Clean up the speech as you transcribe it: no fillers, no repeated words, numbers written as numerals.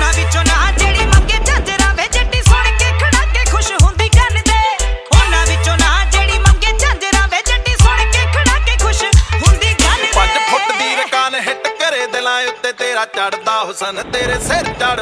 ਉਹਨਾਂ ਵਿੱਚੋਂ ਨਾ ਜਿਹੜੀ ਮੰਗੇ ਝਾਂਜਰਾ ਵੇ ਜੱਟੀ ਸੁਣ ਕੇ ਖੜਾ ਕੇ ਖੁਸ਼ ਹੁੰਦੀ ਕੰਨ ਤੇ ਉਹਨਾਂ ਵਿੱਚੋਂ ਨਾ ਜਿਹੜੀ ਮੰਗੇ ਝਾਂਜਰਾ ਵੇ ਜੱਟੀ ਸੁਣ ਕੇ ਖੜਾ ਕੇ ਖੁਸ਼ ਹੁੰਦੀ ਕੰਨ ਤੇ 5 ਫੁੱਟ ਦੀ ਰਕਾਨ ਹਿੱਟ ਕਰੇ ਦਿਲਾਂ ਉੱਤੇ ਤੇਰਾ ਚੜਦਾ ਹੁਸਨ ਤੇਰੇ ਸਿਰ ਚੜ